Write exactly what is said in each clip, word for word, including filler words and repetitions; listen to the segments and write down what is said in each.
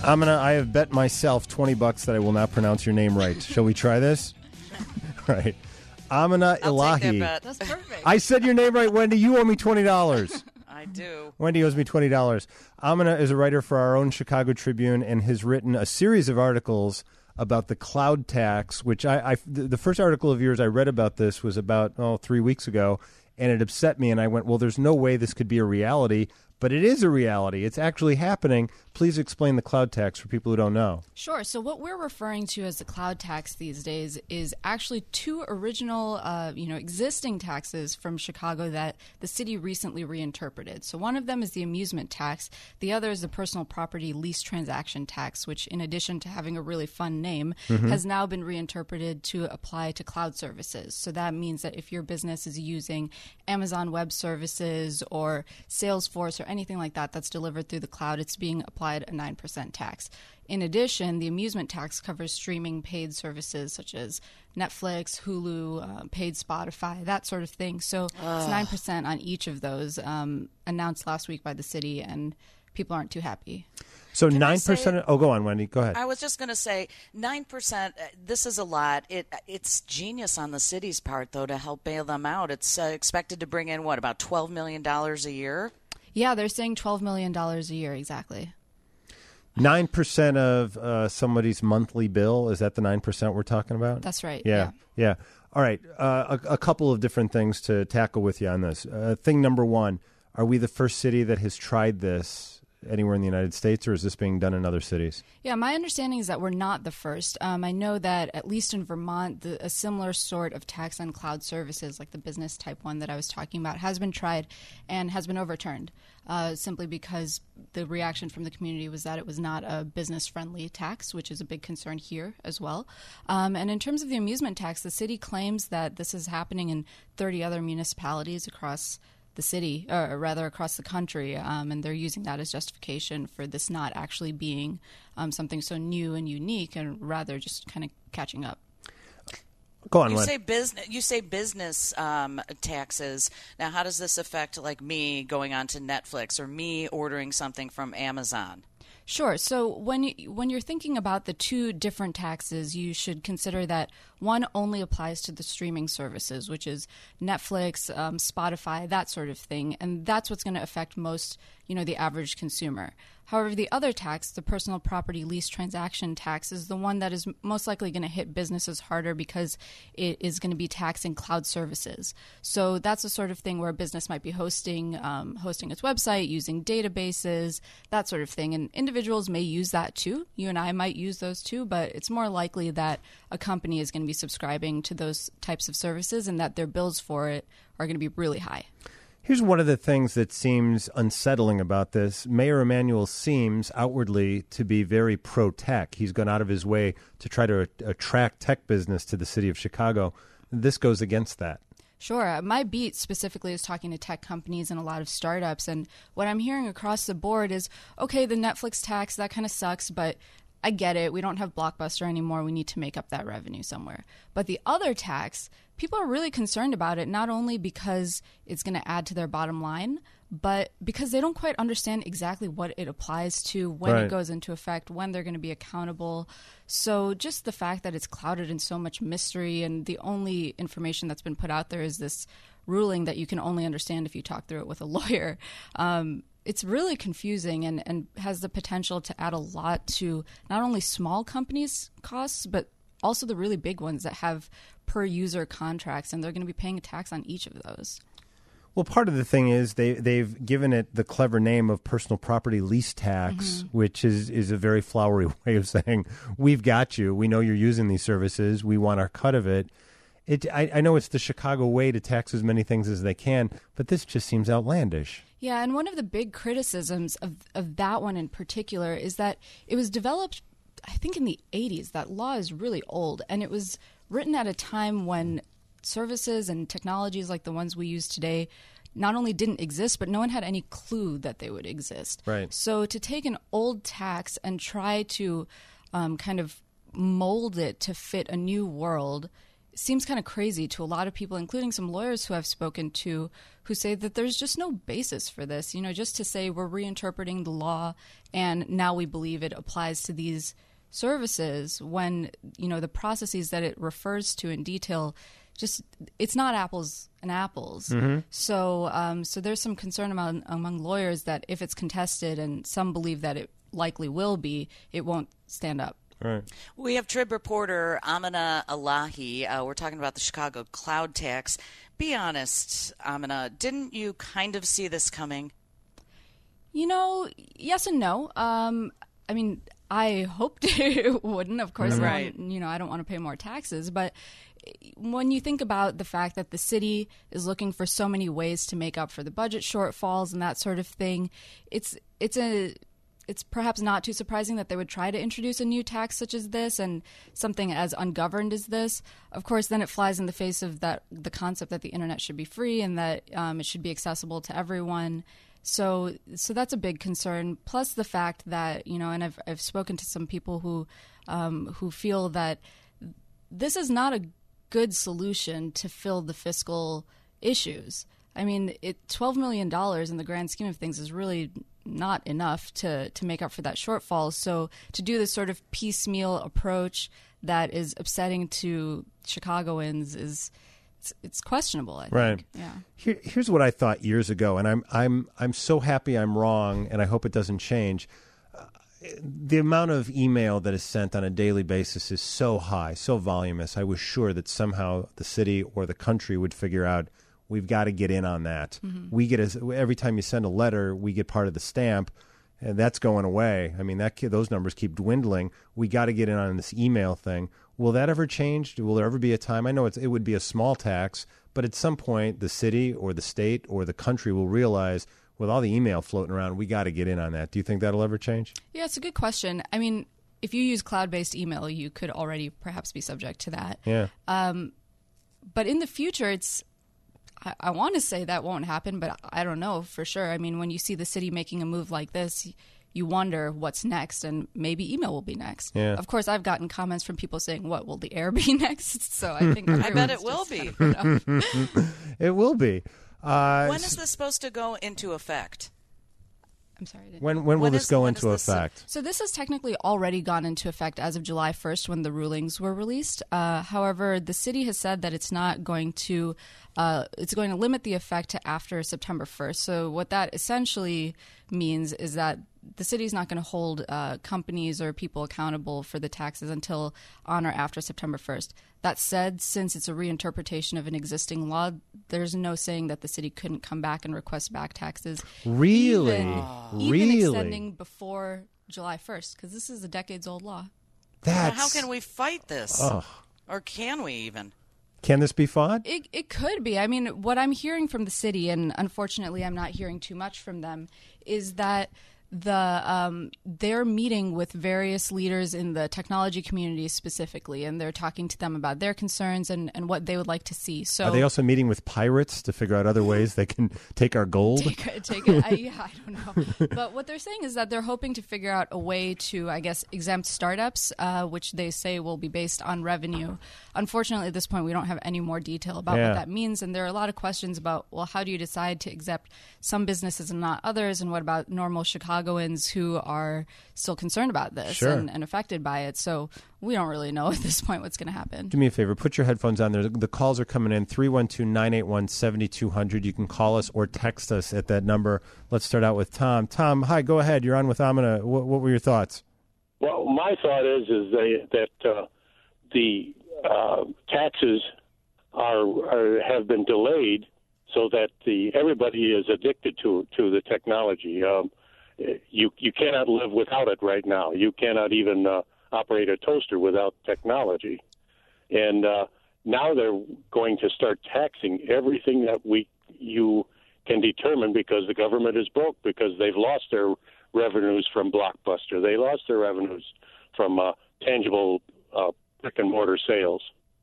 Amina, I have bet myself twenty bucks that I will not pronounce your name right. Shall we try this? Right. Amina I'll Elahi. take that bet. That's perfect. I said your name right, Wendy. You owe me twenty dollars. I do. Wendy owes me twenty dollars. Amina is a writer for our own Chicago Tribune and has written a series of articles about the cloud tax, which I, I the first article of yours I read about this was about, oh, three weeks ago, and it upset me, and I went, well, there's no way this could be a reality. But it is a reality. It's actually happening. Please explain the cloud tax for people who don't know. Sure. So what we're referring to as the cloud tax these days is actually two original, uh, you know, existing taxes from Chicago that the city recently reinterpreted. So one of them is the amusement tax. The other is the personal property lease transaction tax, which, in addition to having a really fun name, mm-hmm. has now been reinterpreted to apply to cloud services. So that means that if your business is using Amazon Web Services or Salesforce or anything like that that's delivered through the cloud, it's being applied a nine percent tax. In addition, the amusement tax covers streaming paid services such as Netflix, Hulu, uh, paid Spotify, that sort of thing. So Ugh. It's nine percent on each of those, um, announced last week by the city, and people aren't too happy. So Can nine percent – oh, go on, Wendy. Go ahead. I was just going to say nine percent, this is a lot. It It's genius on the city's part, though, to help bail them out. It's uh, expected to bring in, what, about twelve million dollars a year? Yeah, they're saying twelve million dollars a year, exactly. nine percent of uh, somebody's monthly bill, is that the nine percent we're talking about? That's right. Yeah, yeah. yeah. All right, uh, a, a couple of different things to tackle with you on this. Uh, thing number one, are we the first city that has tried this anywhere in the United States, or is this being done in other cities? Yeah, my understanding is that we're not the first. Um, I know that at least in Vermont, the, a similar sort of tax on cloud services, like the business type one that I was talking about, has been tried and has been overturned, uh, simply because the reaction from the community was that it was not a business-friendly tax, which is a big concern here as well. Um, and in terms of the amusement tax, the city claims that this is happening in thirty other municipalities across the city, or rather across the country, um, and they're using that as justification for this not actually being um, something so new and unique, and rather just kind of catching up. Go on, you Len. say business. You say business um, taxes. Now, how does this affect, like, me going on to Netflix or me ordering something from Amazon? Sure. So when you, when you're thinking about the two different taxes, you should consider that one only applies to the streaming services, which is Netflix, um, Spotify, that sort of thing, and that's what's going to affect most, you know, the average consumer. However, the other tax, the personal property lease transaction tax, is the one that is most likely going to hit businesses harder because it is going to be taxing cloud services. So that's the sort of thing where a business might be hosting um, hosting its website, using databases, that sort of thing. And individuals may use that too. You and I might use those too, but it's more likely that a company is going to be subscribing to those types of services and that their bills for it are going to be really high. Here's one of the things that seems unsettling about this. Mayor Emanuel seems outwardly to be very pro-tech. He's gone out of his way to try to attract tech business to the city of Chicago. This goes against that. Sure. My beat specifically is talking to tech companies and a lot of startups. And what I'm hearing across the board is, okay, the Netflix tax, that kind of sucks, but I get it. We don't have Blockbuster anymore. We need to make up that revenue somewhere. But the other tax, people are really concerned about it, not only because it's going to add to their bottom line, but because they don't quite understand exactly what it applies to, when right. it goes into effect, when they're going to be accountable. So just the fact that it's clouded in so much mystery, and the only information that's been put out there is this ruling that you can only understand if you talk through it with a lawyer. Um, It's really confusing and, and has the potential to add a lot to not only small companies' costs, but also the really big ones that have per-user contracts, and they're going to be paying a tax on each of those. Well, part of the thing is they, they've given it the clever name of personal property lease tax, mm-hmm. which is, is a very flowery way of saying, we've got you. We know you're using these services. We want our cut of it. It I, I know it's the Chicago way to tax as many things as they can, but this just seems outlandish. Yeah, and one of the big criticisms of, of that one in particular is that it was developed, I think, in the eighties. That law is really old, and it was written at a time when services and technologies like the ones we use today not only didn't exist, but no one had any clue that they would exist. Right. So to take an old tax and try to um, kind of mold it to fit a new world seems kind of crazy to a lot of people, including some lawyers who I've spoken to, who say that there's just no basis for this. You know, just to say we're reinterpreting the law and now we believe it applies to these services when, you know, the processes that it refers to in detail, just it's not apples and apples. Mm-hmm. So, um, so there's some concern among among lawyers that if it's contested, and some believe that it likely will be, it won't stand up. Right. We have Trib reporter Amina Elahi. Uh, we're talking about the Chicago cloud tax. Be honest, Amina, didn't you kind of see this coming? You know, yes and no. Um, I mean, I hoped it wouldn't. Of course, right. I don't, you know, I don't want to pay more taxes. But when you think about the fact that the city is looking for so many ways to make up for the budget shortfalls and that sort of thing, it's it's a it's perhaps not too surprising that they would try to introduce a new tax such as this and something as ungoverned as this. Of course, then it flies in the face of that the concept that the internet should be free and that um, it should be accessible to everyone. So, so that's a big concern. Plus the fact that, you know, and I've I've spoken to some people who um, who feel that this is not a good solution to fill the fiscal issues. I mean, it twelve million dollars in the grand scheme of things is really not enough to, to make up for that shortfall. So to do this sort of piecemeal approach that is upsetting to Chicagoans is it's, it's questionable, I think. Right. Yeah. Here, here's what I thought years ago, and I'm I'm I'm so happy I'm wrong, and I hope it doesn't change. Uh, the amount of email that is sent on a daily basis is so high, so voluminous. I was sure that somehow the city or the country would figure out, we've got to get in on that. Mm-hmm. We get a, every time you send a letter, we get part of the stamp, and that's going away. I mean, that those numbers keep dwindling. We got to get in on this email thing. Will that ever change? Will there ever be a time? I know it's, it would be a small tax, but at some point, the city or the state or the country will realize, with all the email floating around, we got to get in on that. Do you think that'll ever change? Yeah, it's a good question. I mean, if you use cloud-based email, you could already perhaps be subject to that. Yeah. Um, but in the future, it's I, I want to say that won't happen, but I don't know for sure. I mean, when you see the city making a move like this, you wonder what's next, and maybe email will be next. Yeah. Of course, I've gotten comments from people saying, what, will the air be next? So I think I bet it will be. Kind of It will be. Uh, when is this supposed to go into effect? I'm sorry. I didn't When when will When this is- go when into is this, uh, effect? So this has technically already gone into effect as of July first when the rulings were released. Uh, however, the city has said that it's not going to uh, it's going to limit the effect to after September first. So what that essentially means is that the city is not going to hold uh, companies or people accountable for the taxes until on or after September first. That said, since it's a reinterpretation of an existing law, there's no saying that the city couldn't come back and request back taxes. Really? Even, Really? even extending before July first, because this is a decades-old law. That's, How can we fight this? Ugh. Or can we even? Can this be fought? It it could be. I mean, what I'm hearing from the city, and unfortunately I'm not hearing too much from them, is that the um, they're meeting with various leaders in the technology community specifically, and they're talking to them about their concerns and, and what they would like to see. So Are they also meeting with pirates to figure out other ways they can take our gold? Take, it- take it. I, yeah, I don't know. But what they're saying is that they're hoping to figure out a way to, I guess, exempt startups, uh, which they say will be based on revenue. Unfortunately, at this point, we don't have any more detail about Yeah. what that means. And there are a lot of questions about, well, how do you decide to exempt some businesses and not others? And what about normal Chicagoans who are still concerned about this Sure. and, and affected by it? So we don't really know at this point what's going to happen. Do me a favor. Put your headphones on there. The calls are coming in. three one two, nine eight one, seven two zero zero. You can call us or text us at that number. Let's start out with Tom. Tom, hi. Go ahead. You're on with Amina. What, what were your thoughts? Well, my thought is is they, that uh, the uh, taxes are, are have been delayed so that the everybody is addicted to to the technology. Um, you you cannot live without it right now. You cannot even uh, operate a toaster without technology, and uh, now they're going to start taxing everything that we you can determine because the government is broke because they've lost their revenues from Blockbuster. They lost their revenues from uh, tangible uh, brick and mortar sales,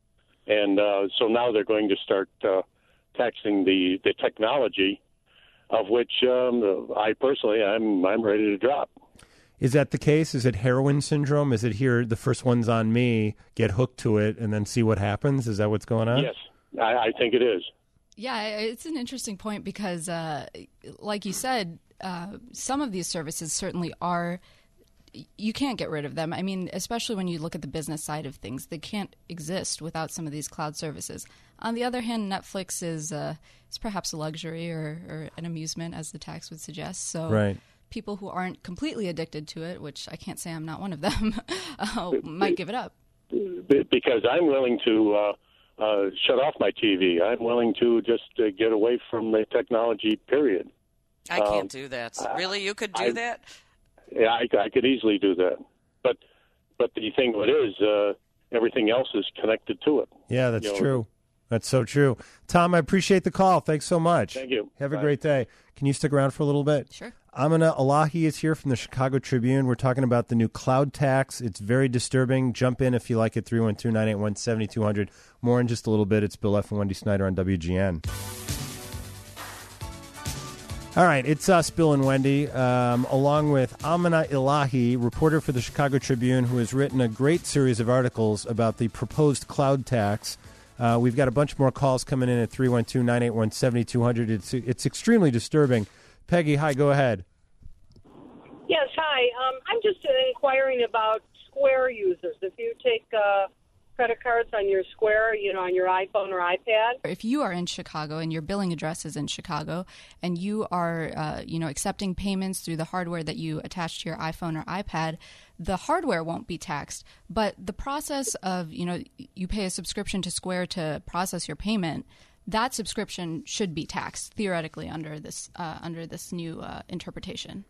and uh, so now they're going to start uh, taxing the, the technology, of which um, I personally I'm I'm ready to drop. Is that the case? Is it heroin syndrome? Is it here, the first one's on me, get hooked to it, and then see what happens? Is that what's going on? Yes, I, I think it is. Yeah, it's an interesting point because, uh, like you said, uh, some of these services certainly are, you can't get rid of them. I mean, especially when you look at the business side of things, they can't exist without some of these cloud services. On the other hand, Netflix is, uh, is perhaps a luxury or, or an amusement, as the tax would suggest. So right. people who aren't completely addicted to it, which I can't say I'm not one of them, uh, might give it up. Because I'm willing to uh, uh, shut off my T V. I'm willing to just uh, get away from the technology, period. I can't um, do that. Really? You could do I, that? Yeah, I, I could easily do that. But but the thing of it is, uh, everything else is connected to it. Yeah, that's you know, true. That's so true. Tom, I appreciate the call. Thanks so much. Thank you. Have Bye. a great day. Can you stick around for a little bit? Sure. Amina Elahi is here from the Chicago Tribune. We're talking about the new cloud tax. It's very disturbing. Jump in if you like it, three one two, nine eight one, seven two zero zero. More in just a little bit. It's Bill F. and Wendy Snyder on W G N. All right, it's us, Bill and Wendy, um, along with Amina Elahi, reporter for the Chicago Tribune, who has written a great series of articles about the proposed cloud tax. Uh, we've got a bunch more calls coming in at three one two, nine eight one, seven two zero zero. It's, it's extremely disturbing. Peggy, hi, go ahead. Yes, hi. Um, I'm just inquiring about Square users. If you take uh, credit cards on your Square, you know, on your iPhone or iPad. If you are in Chicago and your billing address is in Chicago and you are, uh, you know, accepting payments through the hardware that you attach to your iPhone or iPad, the hardware won't be taxed. But the process of, you know, you pay a subscription to Square to process your payment, that subscription should be taxed theoretically under this uh, under this new uh, interpretation.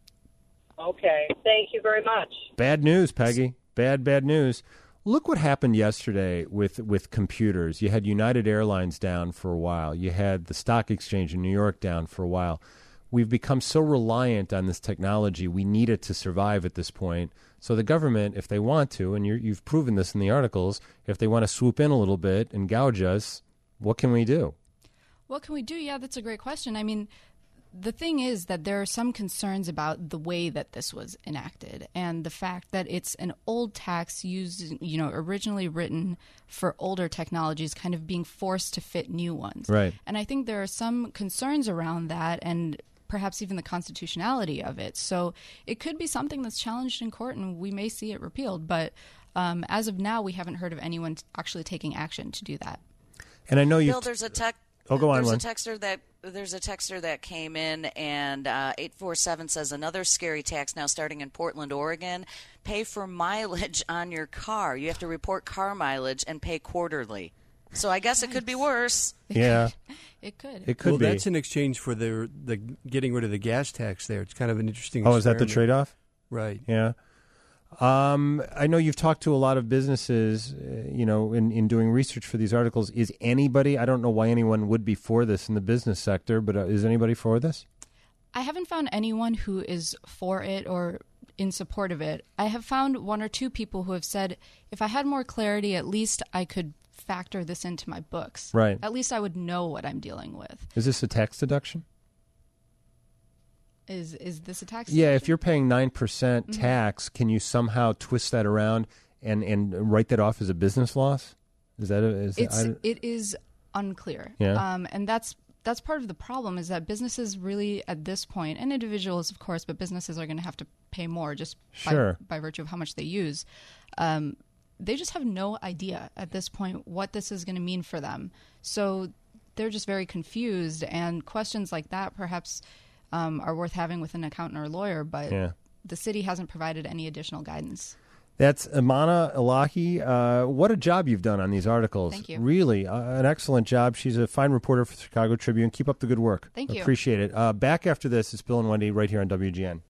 Okay. Thank you very much. Bad news, Peggy. Bad, bad news. Look what happened yesterday with, with computers. You had United Airlines down for a while. You had the stock exchange in New York down for a while. We've become so reliant on this technology. We need it to survive at this point. So the government, if they want to, and you're, you've proven this in the articles, if they want to swoop in a little bit and gouge us, what can we do? What can we do? Yeah, that's a great question. I mean, the thing is that there are some concerns about the way that this was enacted and the fact that it's an old tax used, you know, originally written for older technologies kind of being forced to fit new ones. Right. And I think there are some concerns around that and perhaps even the constitutionality of it. So it could be something that's challenged in court and we may see it repealed. But um, as of now, we haven't heard of anyone actually taking action to do that. And I know you. Bill, there's a tech. Oh, go on, There's Lynn. a texter that there's a texter that came in, and uh, eight four seven says another scary tax now starting in Portland, Oregon. Pay for mileage on your car. You have to report car mileage and pay quarterly. So I guess it could be worse. Yeah, It could. it could well, be. that's in exchange for the the getting rid of the gas tax. There, it's kind of an interesting. Oh, is that the experiment. trade-off? Right. Yeah. Um, I know you've talked to a lot of businesses, uh, you know, in, in doing research for these articles. Is anybody, I don't know why anyone would be for this in the business sector, but uh, is anybody for this? I haven't found anyone who is for it or in support of it. I have found one or two people who have said, if I had more clarity, at least I could factor this into my books. Right. At least I would know what I'm dealing with. Is this a tax deduction? Is is this a tax? Yeah, deduction? if you're paying nine percent Mm-hmm. tax, can you somehow twist that around and, and write that off as a business loss? Is that a, is It's I, it is unclear. Yeah. Um, and that's that's part of the problem is that businesses really at this point, and individuals of course, but businesses are going to have to pay more just Sure. by, by virtue of how much they use. Um, they just have no idea at this point what this is going to mean for them. So they're just very confused, and questions like that perhaps um, are worth having with an accountant or lawyer, but Yeah. the city hasn't provided any additional guidance. That's Amina Elahi. Uh, what a job you've done on these articles. Thank you. Really, uh, an excellent job. She's a fine reporter for the Chicago Tribune. Keep up the good work. Thank you. Appreciate it. Uh, back after this, it's Bill and Wendy right here on W G N.